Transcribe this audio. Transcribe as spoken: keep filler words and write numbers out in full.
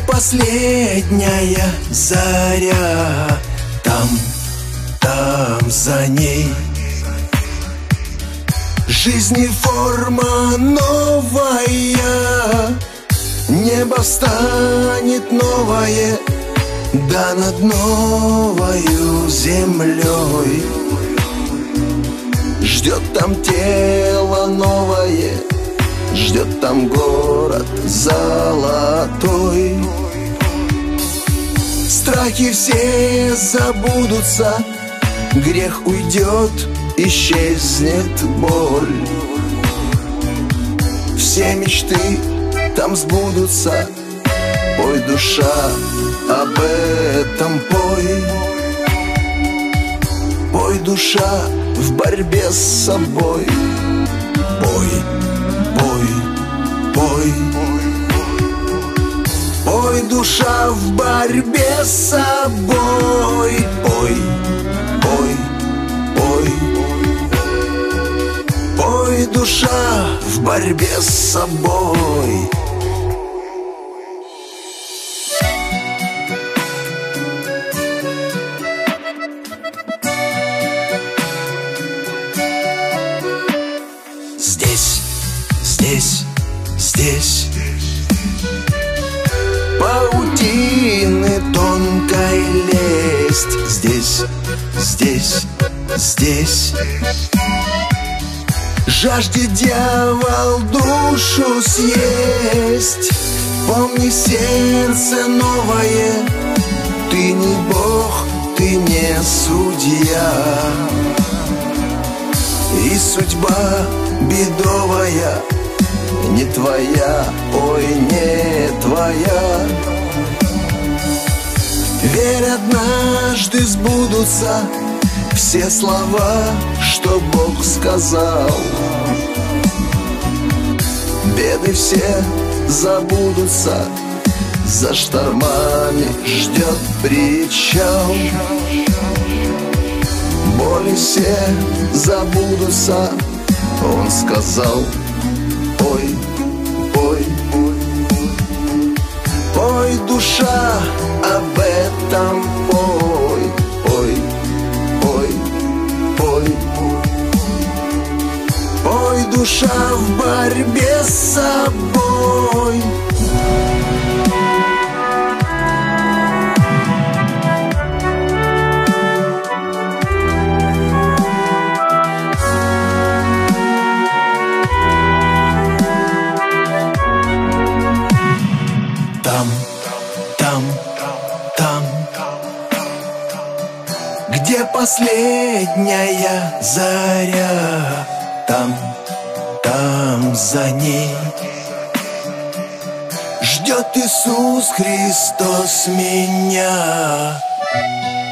последняя заря, там, там за ней жизни форма новая, небо встанет новое, да над новою землей. Ждет там тело новое, ждет там город золотой. Страхи все забудутся, грех уйдет, исчезнет боль. Все мечты там сбудутся, пой, душа, об этом пой. Пой, душа, в борьбе с собой. Пой, пой, пой. Пой, душа, в борьбе с собой. Пой, пой, пой. Пой, душа, в борьбе с собой. Здесь, здесь, здесь паутины тонкой лесть. Здесь, здесь, здесь жаждет дьявол душу съесть. Помни, сердце новое, ты не Бог, ты не судья. И судьба бедовая не твоя, ой, не твоя. Верь, однажды сбудутся все слова, что Бог сказал. Беды все забудутся, за штормами ждет причал. Боли все забудутся, Он сказал. Пой, пой, пой, душа, об этом пой. Пой, пой, пой. Пой, душа, в борьбе с собой. Там, там, там, где последняя заря, там, там за ней ждет Иисус Христос меня.